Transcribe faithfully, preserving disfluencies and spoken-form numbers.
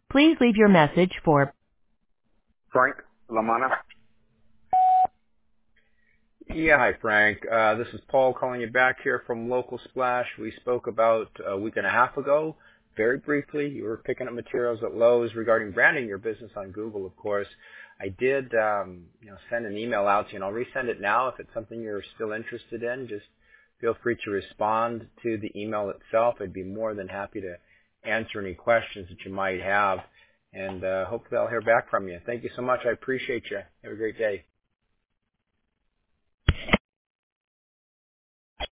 Please leave your message for Frank Lamanna. Yeah, hi Frank. Uh, this is Paul calling you back here from Local Splash. We spoke about a week and a half ago, very briefly. You were picking up materials at Lowe's regarding branding your business on Google, of course. I did um, you know, send an email out to you, and I'll resend it now if it's something you're still interested in. Just feel free to respond to the email itself. I'd be more than happy to answer any questions that you might have, and uh, hopefully I'll hear back from you. Thank you so much. I appreciate you. Have a great day.